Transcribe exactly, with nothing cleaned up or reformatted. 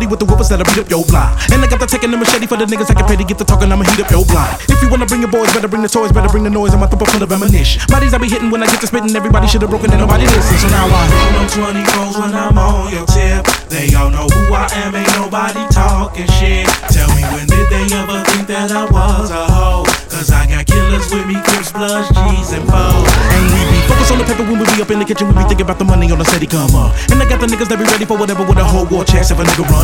ready with the whoopers that'll beat up your block. And I got the taking the machete for the niggas that can pay to get the talking, I'ma heat up your block. If you wanna bring your boys, better bring the toys, better bring the noise. I'm a thumper full of ammunition. Bodies I be hitting when I get to spitting, everybody should've broken and nobody listen. So now I roll on twenty-fours when I'm on your tip. They all know who I am, ain't nobody talking shit. Tell me, when did they ever think that I was a hoe? Cause I got killers with me, Crips, Bloods, G's, and foes. And we be focused on the paper when we be up in the kitchen. We be thinking about the money on the steady come up. And I got the niggas that be ready for whatever with a whole war chest if a nigga run.